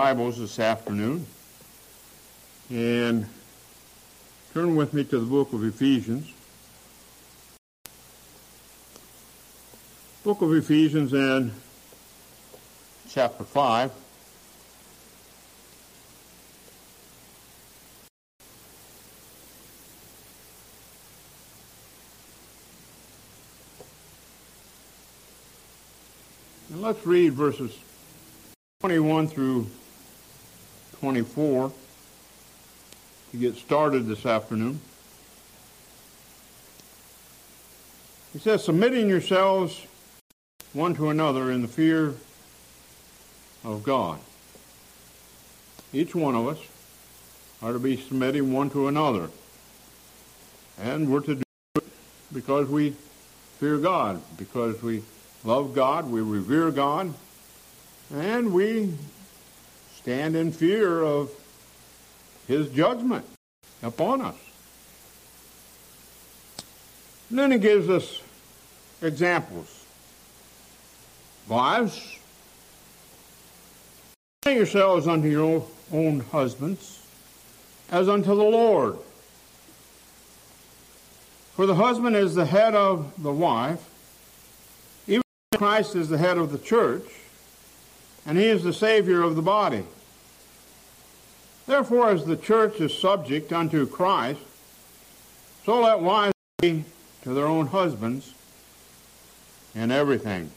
Bibles this afternoon and turn with me to the book of Ephesians. Book of Ephesians and chapter 5. And let's read verses 21 through 24 to get started this afternoon. He says, submitting yourselves one to another in the fear of God. Each one of us are to be submitting one to another. And we're to do it because we fear God, because we love God, we revere God, and we stand in fear of His judgment upon us. And then he gives us examples. Wives, submit yourselves unto your own husbands, as unto the Lord. For the husband is the head of the wife, even as Christ is the head of the church, and he is the Savior of the body. Therefore, as the church is subject unto Christ, so let wives be to their own husbands in everything.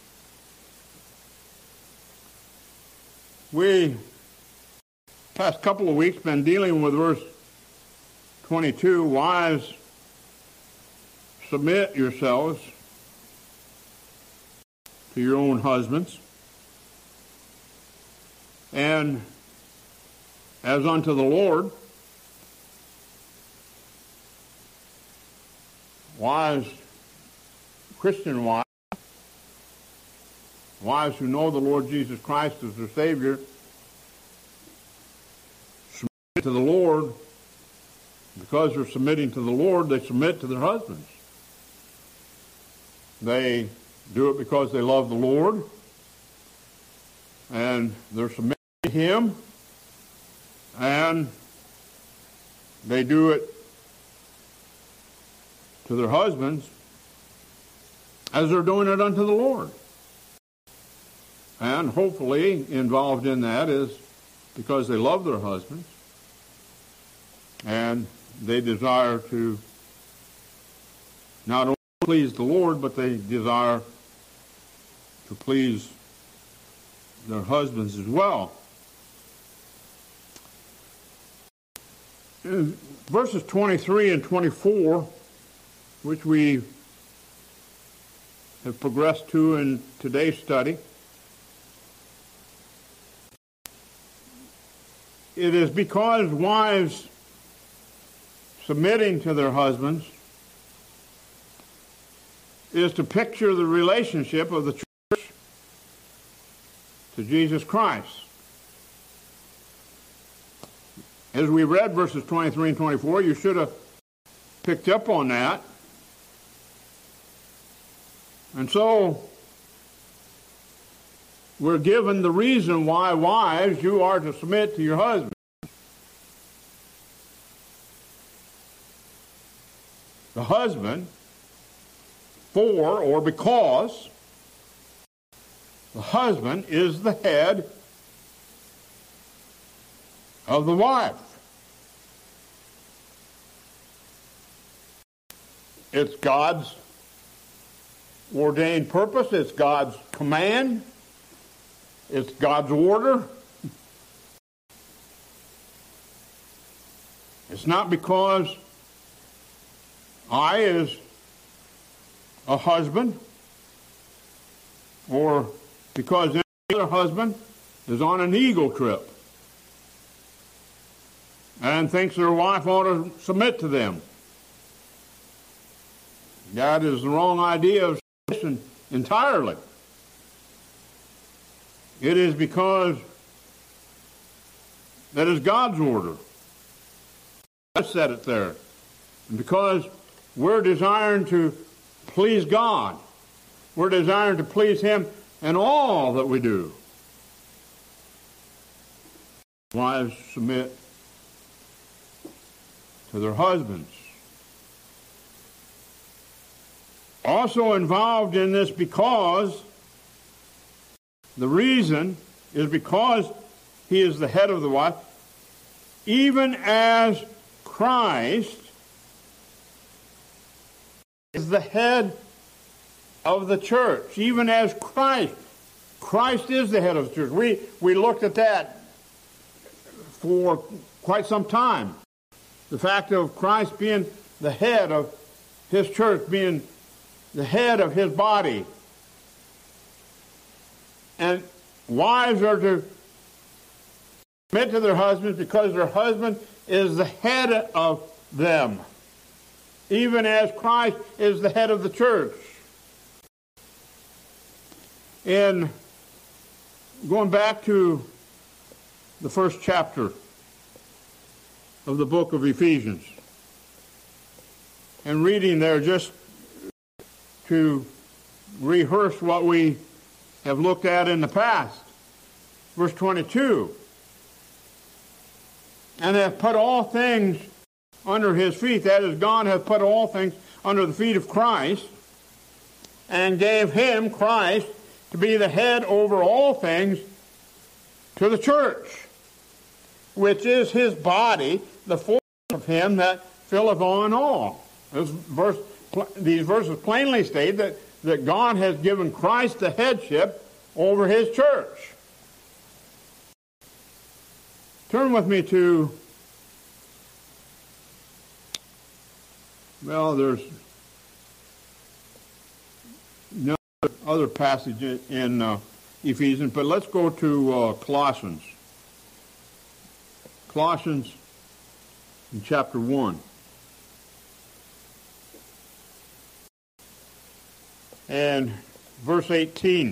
We, past couple of weeks, been dealing with verse 22. Wives, submit yourselves to your own husbands, and as unto the Lord. Wives, Christian wives, wives who know the Lord Jesus Christ as their Savior, submit to the Lord. Because they're submitting to the Lord, they submit to their husbands. They do it because they love the Lord, and they're submitting to Him, and they do it to their husbands as they're doing it unto the Lord. And hopefully involved in that is because they love their husbands and they desire to not only please the Lord, but they desire to please their husbands as well. In verses 23 and 24, which we have progressed to in today's study, it is because wives submitting to their husbands is to picture the relationship of the church to Jesus Christ. As we read verses 23 and 24, you should have picked up on that. And so, we're given the reason why, wives, you are to submit to your husband. The husband, for or because the husband is the head of the wife. It's God's ordained purpose. It's God's command. It's God's order. It's not because I, as a husband, or because any other husband is on an ego trip and thinks their wife ought to submit to them. That is the wrong idea of submission entirely. It is because that is God's order. I said it there. And because we're desiring to please God, we're desiring to please Him in all that we do. wives submit to their husbands. Also involved in this because the reason is because he is the head of the wife, even as Christ is the head of the church. Even as Christ is the head of the church. We looked at that for quite some time. The fact of Christ being the head of his church, being the head of his body. And wives are to submit to their husbands because their husband is the head of them, even as Christ is the head of the church. In going back to the first chapter of the book of Ephesians and reading there just to rehearse what we have looked at in the past. Verse 22. And hath put all things under his feet. That is, God hath put all things under the feet of Christ and gave him, Christ, to be the head over all things to the church, which is his body, the fullness of him that filleth all in all. These verses plainly state that God has given Christ the headship over his church. Turn with me to, there's no other passage in Ephesians, but let's go to Colossians. Colossians in chapter 1. And verse 18.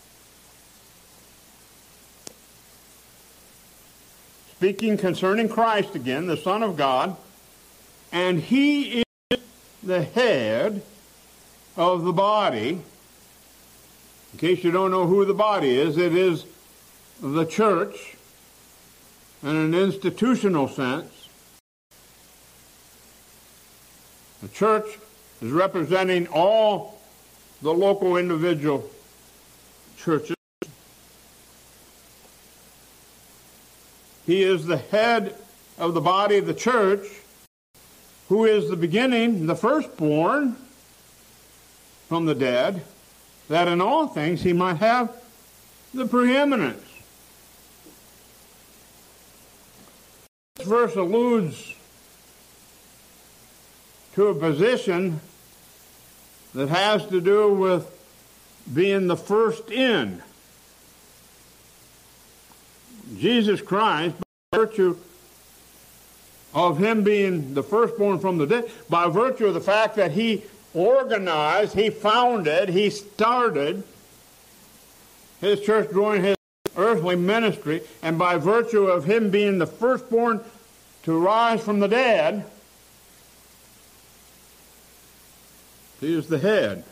Speaking concerning Christ again, the Son of God, and he is the head of the body. In case you don't know who the body is, it is the church in an institutional sense. The church is representing all the local individual churches. He is the head of the body of the church, who is the beginning, the firstborn from the dead, that in all things he might have the preeminence. This verse alludes to a position that has to do with being the first in. Jesus Christ, by virtue of him being the firstborn from the dead, by virtue of the fact that he organized, he founded, he started his church during his earthly ministry, and by virtue of him being the firstborn to rise from the dead, he is the head.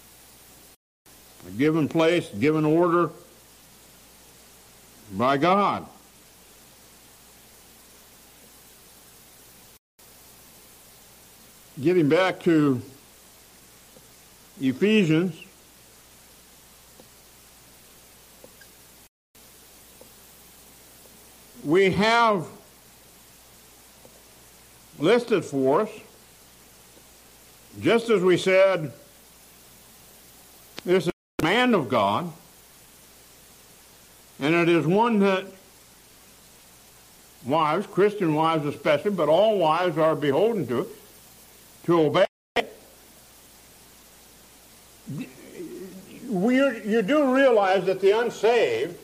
A given place, given order by God. Getting back to Ephesians, we have listed for us, just as we said, this is a man of God, and it is one that wives, Christian wives especially, but all wives are beholden to obey. You do realize that the unsaved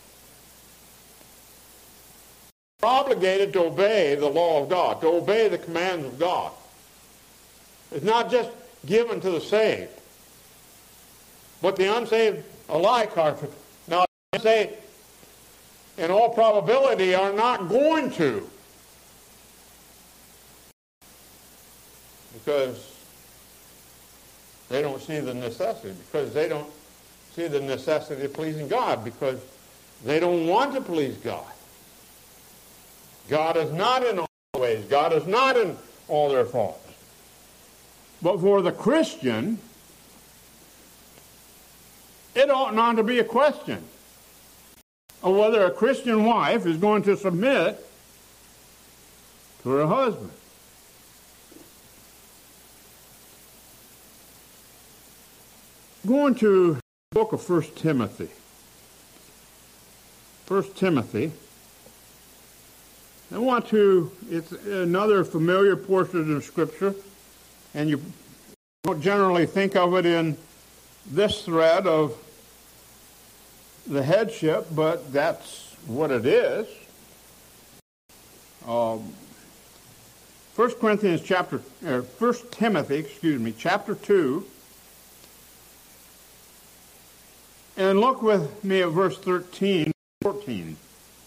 are obligated to obey the law of God, to obey the commands of God. It's not just given to the saved, but the unsaved alike are. Now, the unsaved, in all probability, are not going to, because they don't see the necessity, because they don't see the necessity of pleasing God, because they don't want to please God. God is not in all their ways. God is not in all their faults. But for the Christian, it ought not to be a question of whether a Christian wife is going to submit to her husband. Going to the book of 1 Timothy. 1 Timothy. It's another familiar portion of Scripture, and you don't generally think of it in this thread of the headship, but that's what it is. 1 Timothy, chapter 2. And look with me at verse 13, 14.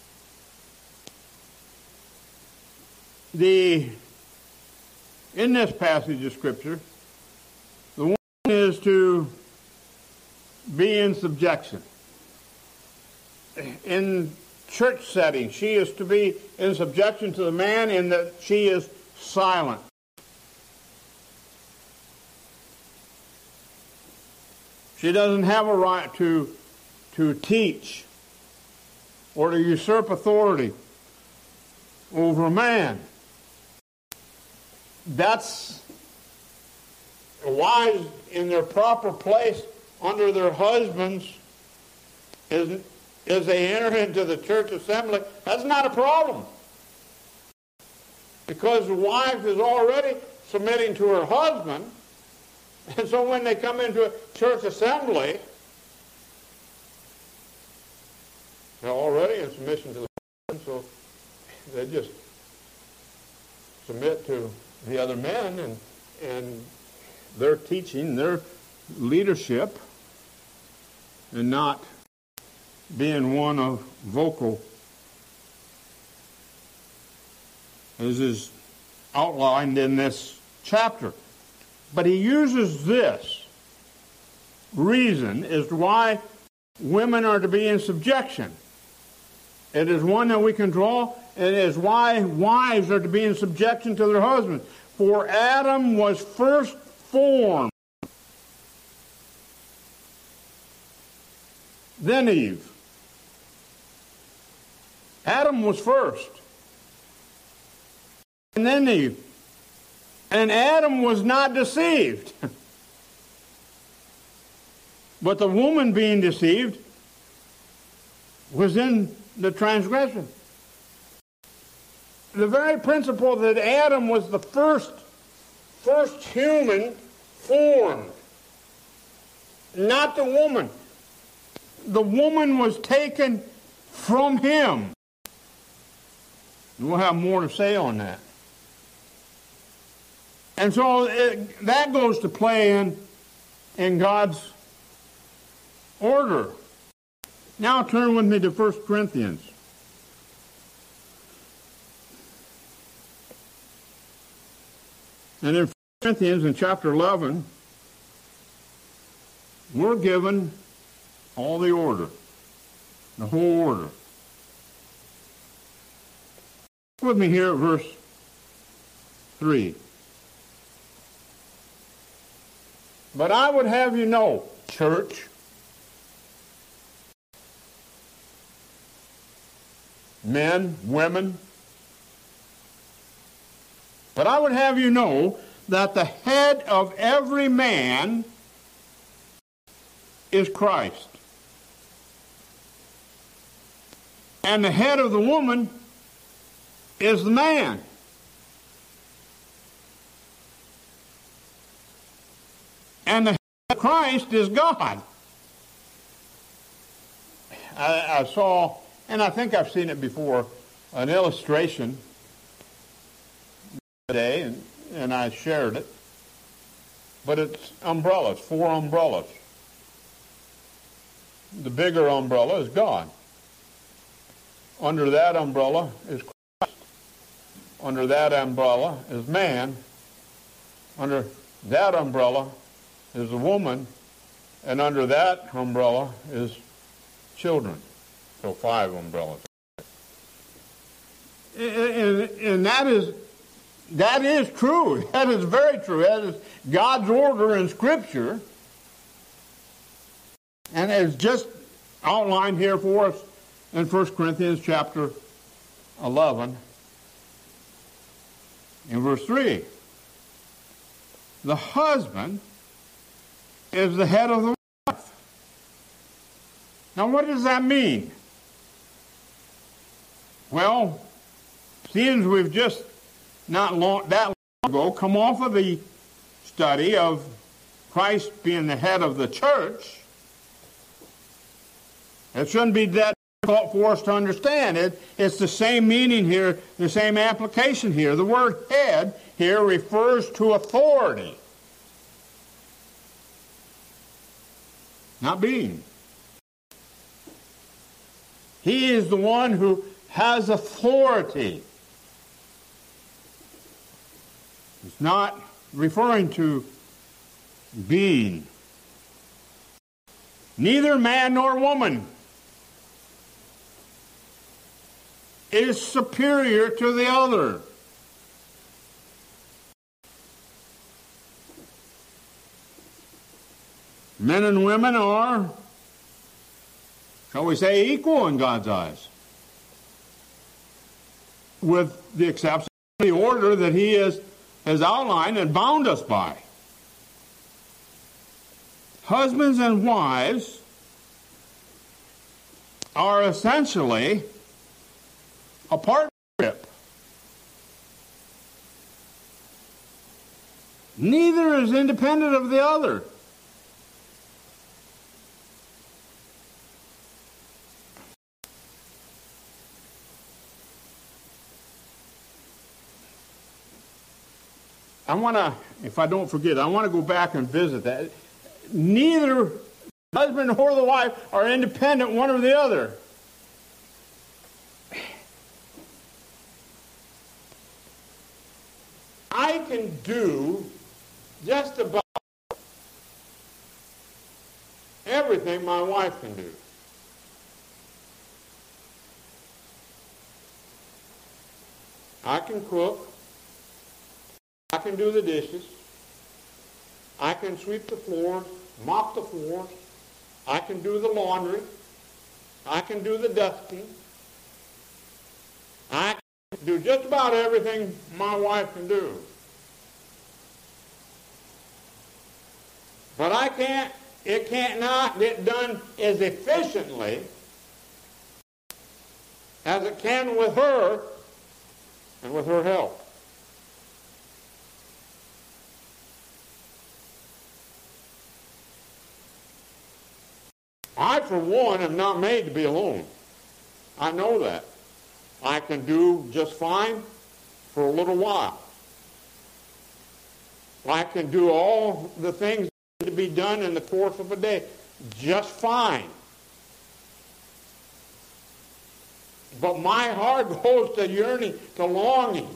In this passage of Scripture, the woman is to be in subjection. In church setting, she is to be in subjection to the man in that she is silent. She doesn't have a right to teach or to usurp authority over a man. That's wives in their proper place under their husbands as they enter into the church assembly. That's not a problem, because the wife is already submitting to her husband. And so when they come into a church assembly, they're already in submission to the husband, so they just submit to the other men and their teaching, their leadership, and not being one of vocal, as is outlined in this chapter. But he uses this reason as to why women are to be in subjection. It is one that we can draw, and it is why wives are to be in subjection to their husbands. For Adam was first formed, then Eve. Adam was first, and then Eve. And Adam was not deceived. But the woman being deceived was in the transgression. The very principle that Adam was the first human formed, not the woman. The woman was taken from him. We'll have more to say on that. And so that goes to play in God's order. Now turn with me to 1 Corinthians. And in 1 Corinthians, in chapter 11, we're given all the order, the whole order. Look with me here at verse 3. But I would have you know, church, men, women, but I would have you know that the head of every man is Christ. And the head of the woman is the man. And the head of Christ is God. I saw, and I think I've seen it before, an illustration today, and I shared it. But it's umbrellas, 4 umbrellas. The bigger umbrella is God. Under that umbrella is Christ. Under that umbrella is man. Under that umbrella is a woman, and under that umbrella is children. So 5 umbrellas. And that is true. That is very true. That is God's order in Scripture. And it's just outlined here for us in 1 Corinthians chapter 11 in verse 3. The husband is the head of the wife. Now what does that mean? Well, seeing we've just that long ago come off of the study of Christ being the head of the church, it shouldn't be that difficult for us to understand. It's the same meaning here, the same application here. The word head here refers to authority, not being. He is the one who has authority. It's not referring to being. Neither man nor woman is superior to the other. Men and women are, shall we say, equal in God's eyes, with the exception of the order that He has outlined and bound us by. Husbands and wives are essentially a partnership. Neither is independent of the other. I want to, if I don't forget, I want to go back and visit that. Neither the husband nor the wife are independent one or the other. I can do just about everything my wife can do. I can cook. I can do the dishes. I can sweep the floors, mop the floors. I can do the laundry. I can do the dusting. I can do just about everything my wife can do. But it can't not get done as efficiently as it can with her and with her help. I, for one, am not made to be alone. I know that. I can do just fine for a little while. I can do all the things that need to be done in the course of a day just fine. But my heart goes to yearning, to longing,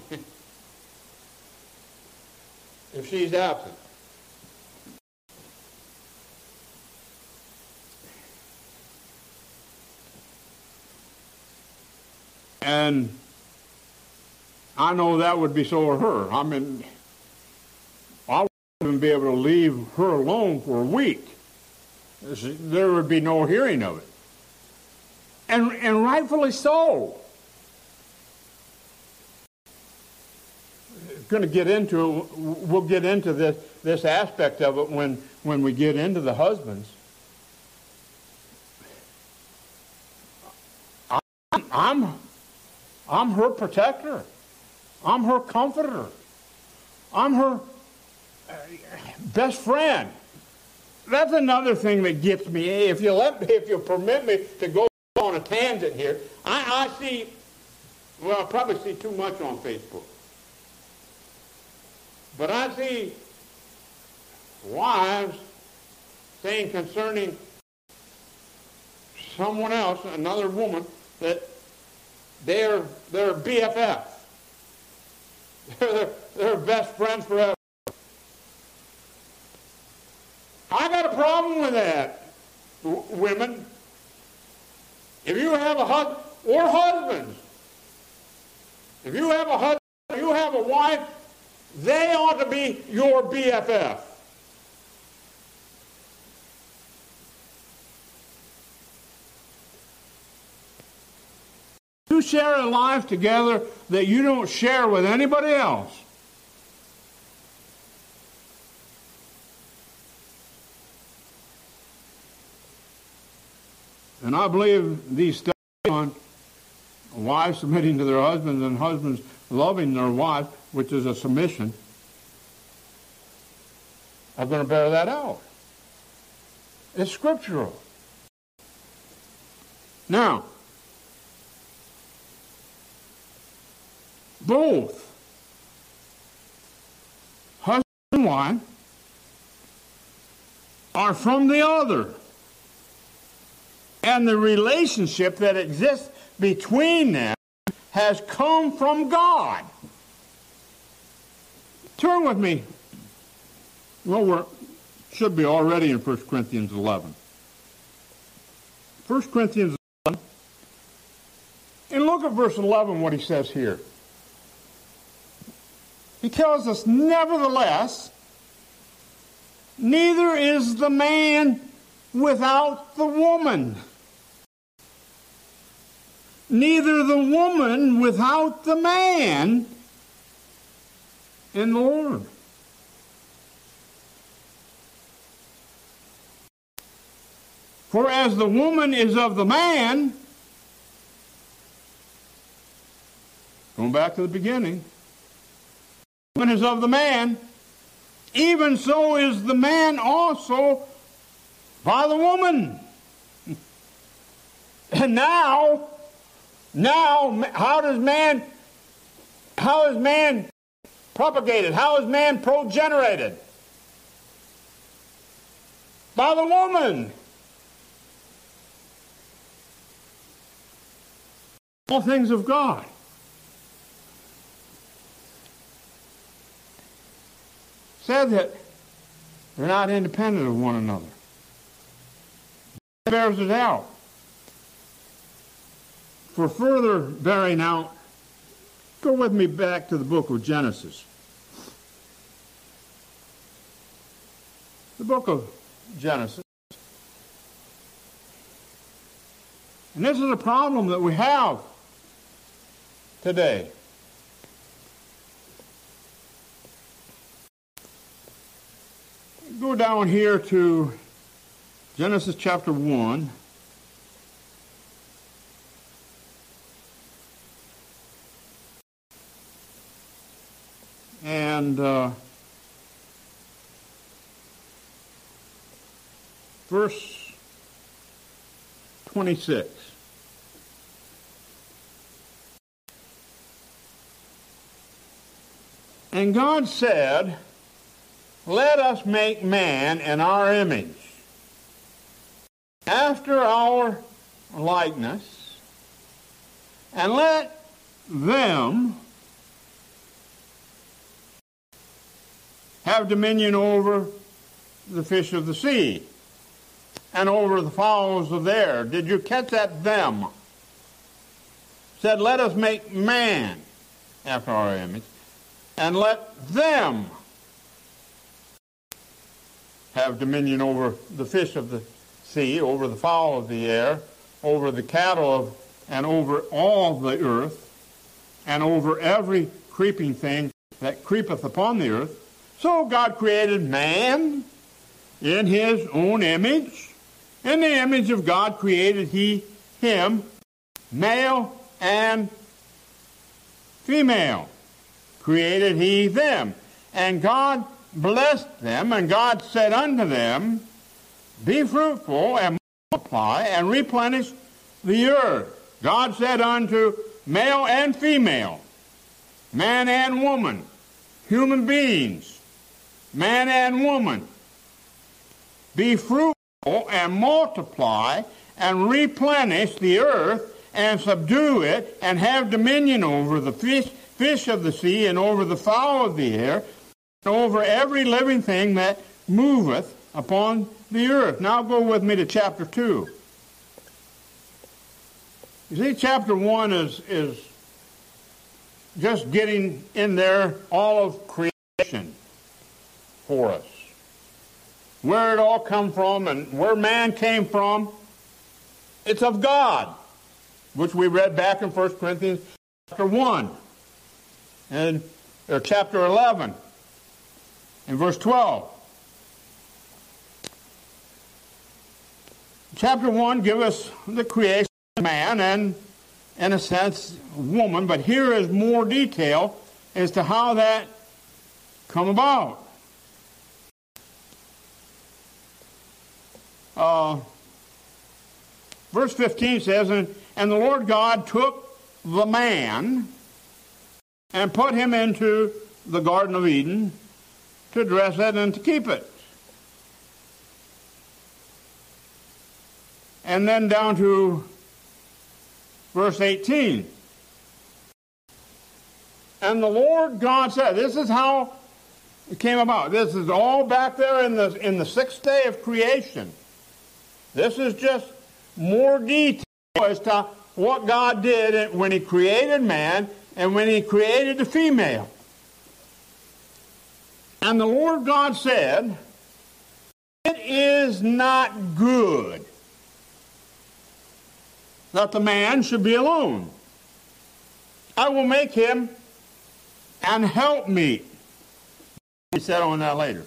if she's absent. And I know that would be so of her. I mean, I wouldn't be able to leave her alone for a week. There would be no hearing of it. And rightfully so. We'll get into this aspect of it when we get into the husbands. I'm her protector. I'm her comforter. I'm her best friend. That's another thing that gets me. If you'll permit me to go on a tangent here, I see, well, I probably see too much on Facebook. But I see wives saying concerning someone else, another woman, that they're BFF. They're best friends forever. I got a problem with that, women. If you have a husband or husbands, If you have a husband, you have a wife, they ought to be your BFF. You share a life together that you don't share with anybody else. And I believe these studies on wives submitting to their husbands and husbands loving their wives, which is a submission, are going to bear that out. It's scriptural. Now, both husband and wife are from the other. And the relationship that exists between them has come from God. Turn with me. Well, we should be already in 1 Corinthians 11. 1 Corinthians 11. And look at verse 11, what he says here. He tells us, nevertheless, neither is the man without the woman, neither the woman without the man in the Lord. For as the woman is of the man, going back to the beginning, the woman is of the man, even so is the man also by the woman. And now, how is man propagated? How is man progenerated? By the woman. All things of God. Said that they're not independent of one another. It bears it out. For further bearing out, go with me back to the book of Genesis. The book of Genesis. And this is a problem that we have today. Go down here to Genesis chapter 1. And verse 26. And God said, let us make man in our image, after our likeness, and let them have dominion over the fish of the sea and over the fowls of the air. Did you catch that? Them. Said, let us make man after our image, and let them have dominion over the fish of the sea, over the fowl of the air, over the cattle and over all the earth, and over every creeping thing that creepeth upon the earth. So God created man in his own image. In the image of God created he him, male and female. Created he them. And God blessed them, and God said unto them, be fruitful and multiply and replenish the earth. God said unto male and female, man and woman, human beings, man and woman, be fruitful and multiply and replenish the earth and subdue it and have dominion over the fish of the sea and over the fowl of the air and over every living thing that moveth upon the earth. Now go with me to chapter 2. You see, chapter 1 is just getting in there all of creation for us. Where it all come from and where man came from, it's of God, which we read back in 1 Corinthians chapter 1 or chapter 11 and verse 12. Chapter 1 gives us the creation of man and, in a sense, woman, but here is more detail as to how that come about. Verse 15 says, and the Lord God took the man and put him into the Garden of Eden to dress it and to keep it. And then down to verse 18. And the Lord God said, this is how it came about. This is all back there in the sixth day of creation. This is just more detail as to what God did when he created man and when he created the female. And the Lord God said, it is not good that the man should be alone. I will make him an helpmeet. He said on that later.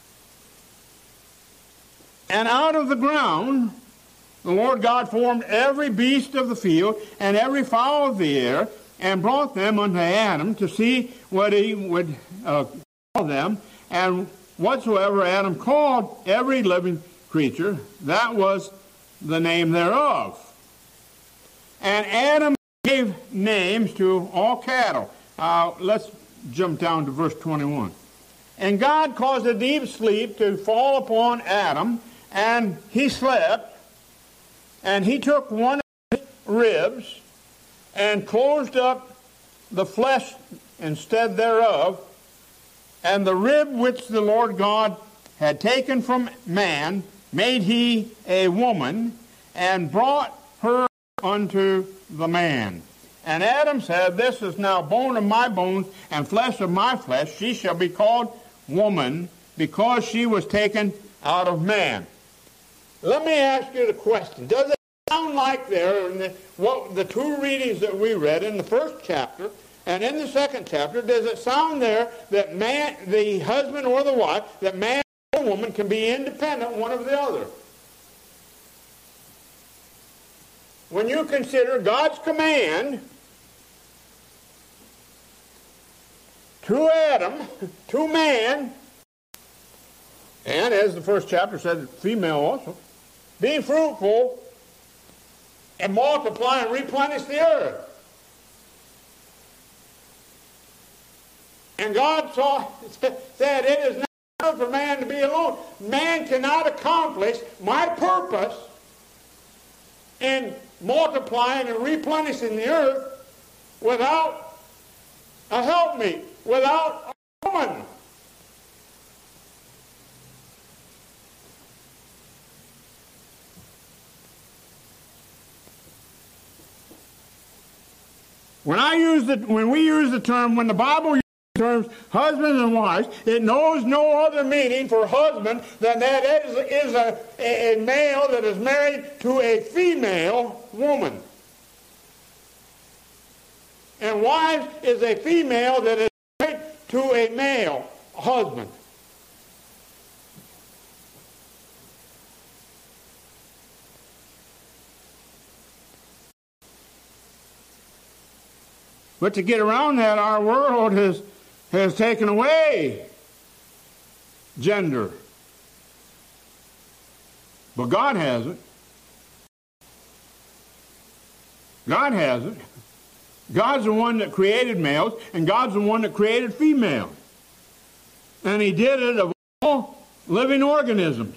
And out of the ground the Lord God formed every beast of the field and every fowl of the air, and brought them unto Adam to see what he would call them. And whatsoever Adam called every living creature, that was the name thereof. And Adam gave names to all cattle. Let's jump down to verse 21. And God caused a deep sleep to fall upon Adam, and he slept. And he took one of his ribs and closed up the flesh instead thereof, and the rib which the Lord God had taken from man made he a woman, and brought her unto the man. And Adam said, this is now bone of my bones and flesh of my flesh. She shall be called woman, because she was taken out of man. Let me ask you the question. Does it sound like there in the two readings that we read in the first chapter and in the second chapter, does it sound there that man, the husband or the wife, that man or woman can be independent one of the other? When you consider God's command to Adam, to man, and as the first chapter said, female also, be fruitful and multiply and replenish the earth. And God said, it is not good for man to be alone. Man cannot accomplish my purpose in multiplying and replenishing the earth without a helpmeet, without a woman. When the Bible uses the terms husbands and wives, it knows no other meaning for husband than that it is a male that is married to a female woman. And wife is a female that is married to a male husband. But to get around that, our world has taken away gender. But God hasn't. God hasn't. God's the one that created males, and God's the one that created females. And he did it of all living organisms.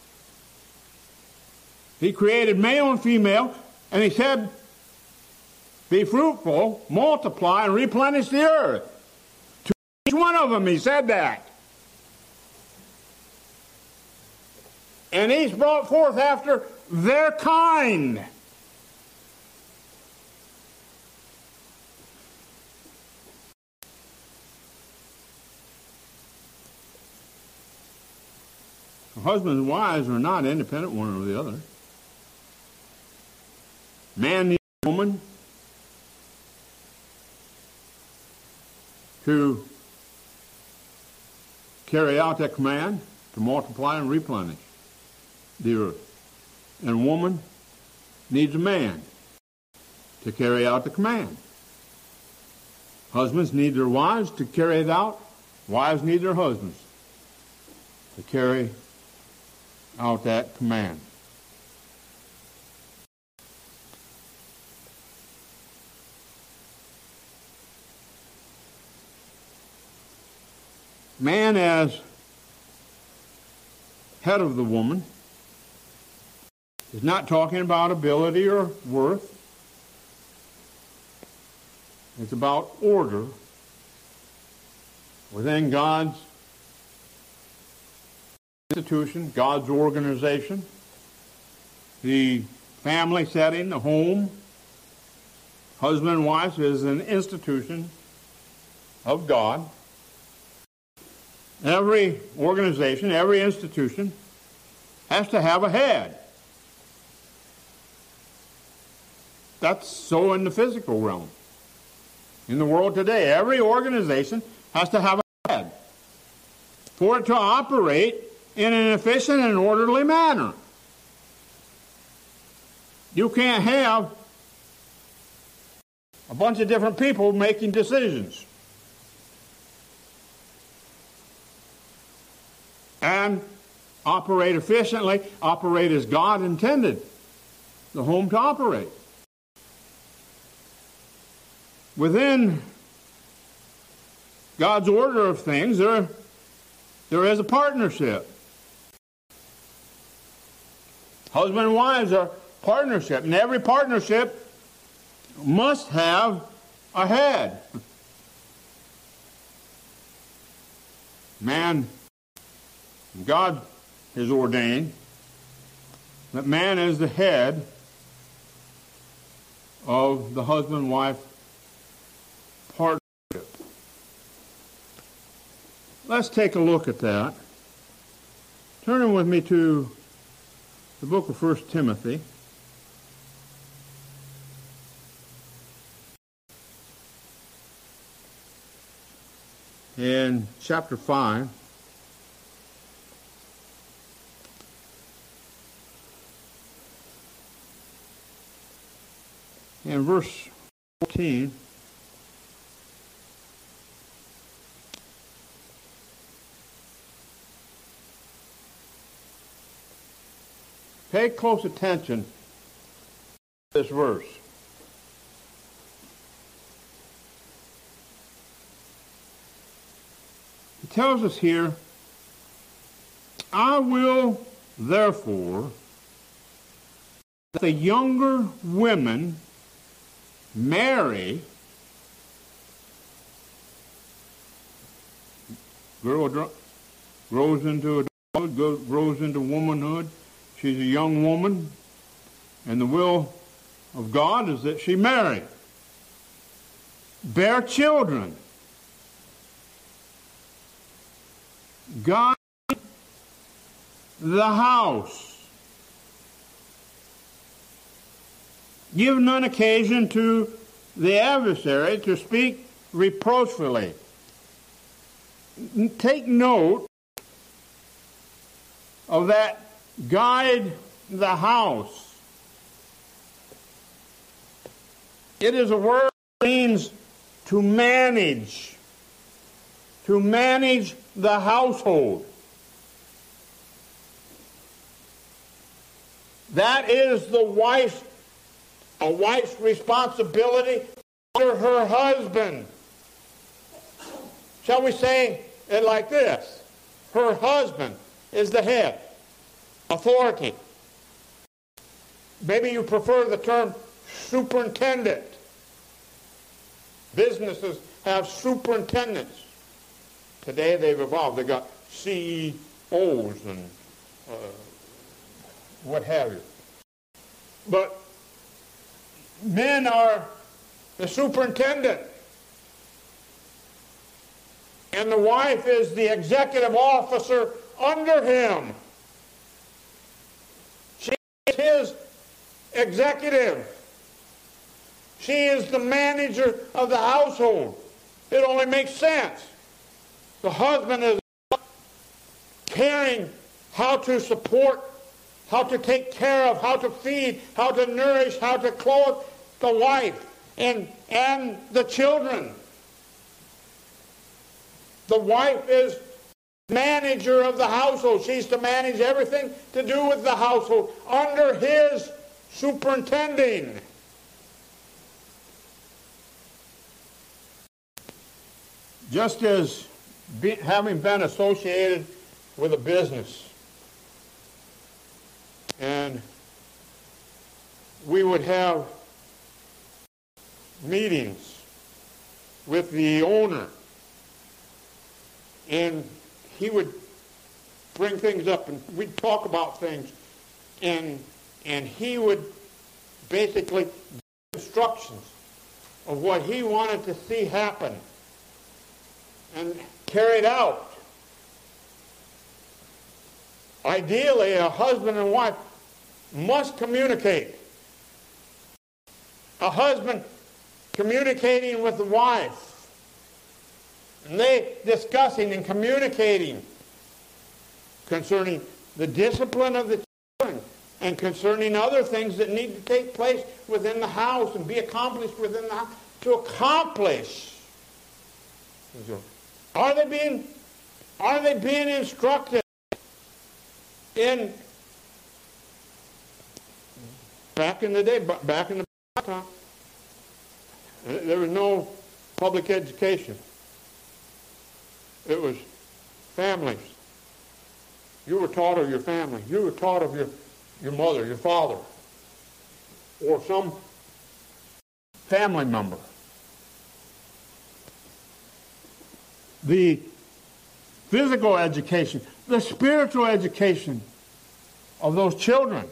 He created male and female, and he said, be fruitful, multiply, and replenish the earth. To each one of them, he said that. And he's brought forth after their kind. Husbands and wives are not independent one or the other. Man needs a woman to carry out that command to multiply and replenish the earth. And woman needs a man to carry out the command. Husbands need their wives to carry it out. Wives need their husbands to carry out that command. Man as head of the woman is not talking about ability or worth. It's about order within God's institution, God's organization, the family setting, the home. Husband and wife is an institution of God. Every organization, every institution has to have a head. That's so in the physical realm. In the world today, every organization has to have a head for it to operate in an efficient and orderly manner. You can't have a bunch of different people making decisions and operate efficiently, operate as God intended the home to operate. Within God's order of things, there is a partnership. Husband and wives are partnership, and every partnership must have a head. Man, God has ordained that man is the head of the husband-wife partnership. Let's take a look at that. Turn with me to the book of 1 Timothy. In chapter 5. In verse 14. Pay close attention to this verse. It tells us here, I will therefore that the younger women marry. Girl grows into adulthood, grows into womanhood. She's a young woman, and the will of God is that she marry, bear children, guide the house, give none occasion to the adversary to speak reproachfully. Take note of that. Guide the house. It is a word that means to manage the household. That is a wife's responsibility under her husband. Shall we say it like this? Her husband is the head. Authority. Maybe you prefer the term superintendent. Businesses have superintendents. Today they've evolved. They've got CEOs and what have you. But men are the superintendent. And the wife is the executive officer under him. is his executive. She is the manager of the household. It only makes sense. The husband is caring how to support, how to take care of, how to feed, how to nourish, how to clothe the wife and the children. The wife is manager of the household. She's to manage everything to do with the household under his superintending. Just as having been associated with a business, and we would have meetings with the owner, and he would bring things up, and we'd talk about things, and he would basically give instructions of what he wanted to see happen and carried out. Ideally, a husband and wife must communicate. A husband communicating with the wife, and they discussing and communicating concerning the discipline of the children and concerning other things that need to take place within the house and be accomplished within the house to accomplish. Are they being instructed in back in the day, back in the time, there was no public education. It was families. You were taught of your family. You were taught of your mother, your father, or some family member. The physical education, the spiritual education of those children.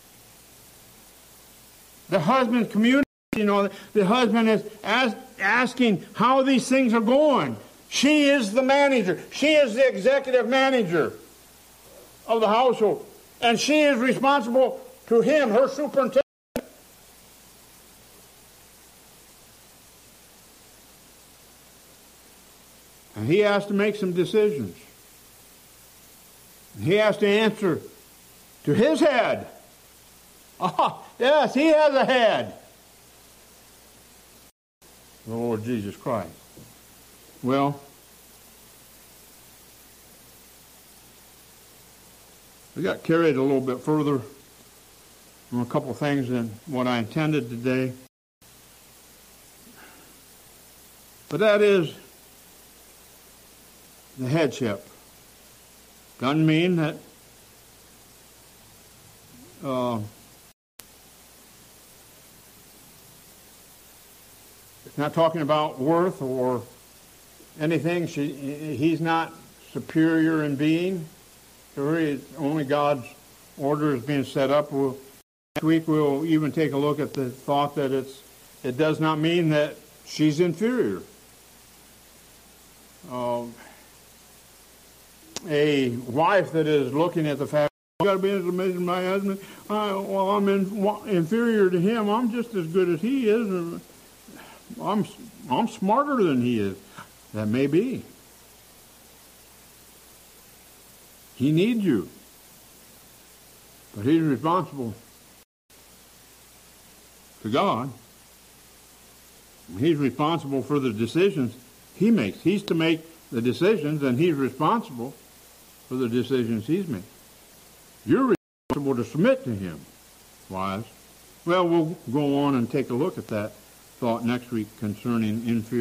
The husband communicating, the husband is asking how these things are going. She is the manager. She is the executive manager of the household. And she is responsible to him, her superintendent. And he has to make some decisions. He has to answer to his head. Ah, yes, he has a head. The Lord Jesus Christ. Well, we got carried a little bit further on a couple things than what I intended today. But that is the headship. Doesn't mean that it's not talking about worth or anything. He's not superior in being. Only God's order is being set up. Next week we'll even take a look at the thought that it does not mean that she's inferior. A wife that is looking at the fact, I've got to be as amazing as my husband. Well, I'm inferior to him. I'm just as good as he is. I'm smarter than he is. That may be. He needs you. But he's responsible to God. He's responsible for the decisions he makes. He's to make the decisions, and he's responsible for the decisions he's made. You're responsible to submit to him, wives. Well, we'll go on and take a look at that thought next week concerning inferiority.